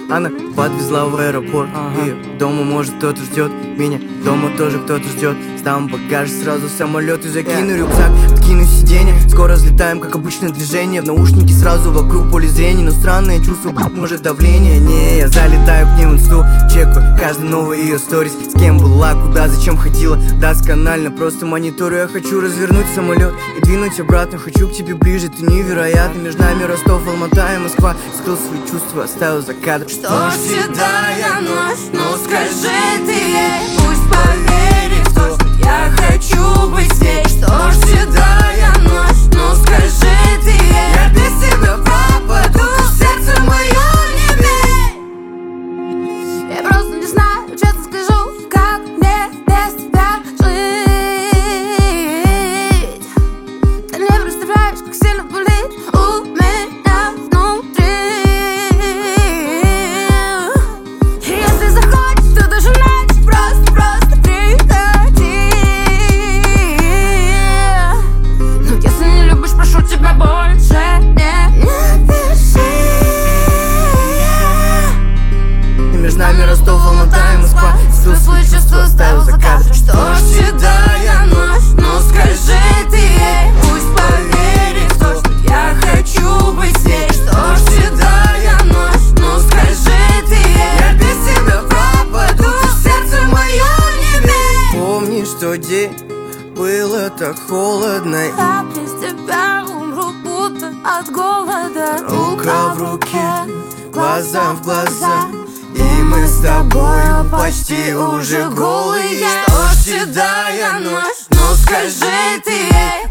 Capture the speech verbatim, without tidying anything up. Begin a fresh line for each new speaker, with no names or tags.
Она подвезла в аэропорт, ага. И дома, может, кто-то ждет меня, дома тоже кто-то ждет. Сдам багаж, сразу в самолет и закину yeah. рюкзак, откину сиденье. Скоро взлетаем, как обычное движение. В наушнике сразу вокруг поле зрения. Но странное чувство, может, давление. Не, я залетаю к ней в инсту, чекаю каждый новый ее сторис. С кем была, куда, зачем ходила, досконально просто мониторю. Я хочу развернуть самолет и двинуть обратно. Хочу к тебе ближе, ты невероятно. Между нами Ростов, Алмата и Москва. Скрыл свои чувства, оставил за кадром.
Что седая ночь, ну скажи ты ей, пусть поверит в то, что я хочу быть с ней. Что ж седая ночь, ну скажи ты ей, я без тебя пропаду, сердце мое не бей. Я просто не знаю, честно скажу, как мне без тебя жить. Ты не представляешь, как сильно болит у меня внутри. Если захочешь, то даже ночь просто, просто приходи. Но если не любишь, прошу тебя больше не, не пиши.
И между нами Ростов, Алмата и Москва.
Скрыл свои чувства, оставил за кадром. Что ж седая ночь, ну скажи ты ей, пусть поверит в то, что я хочу быть с ней. Что ж седая ночь, ну скажи ты ей, я без тебя пропаду, сердце мое не бей.
Помнишь, что день было так холодно,
Я без тебя умру, будто от голода.
рука в руке, глаза в глаза, и мы с тобою почти уже голые.
Что ж седая ночь, ну скажи ты ей,